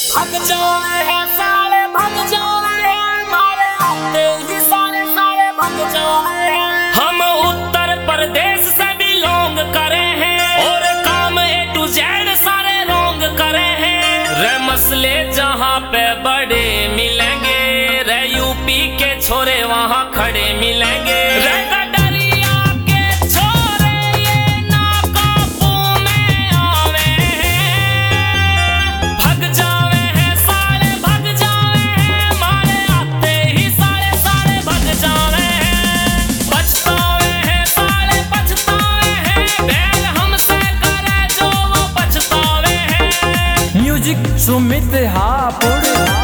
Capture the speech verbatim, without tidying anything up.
भग जाए हैं सारे भग जाए हैं मारे आते ही सारे सारे भग जाए हैं। हम उत्तर प्रदेश से बिलोंग करे हैं और काम ए टू जेड सारे रोंग करे हैं। रे मसले जहाँ पे बड़े मिलेंगे रे यूपी के छोरे वहाँ खड़े मिलेंगे। रे सुमित हापुड़।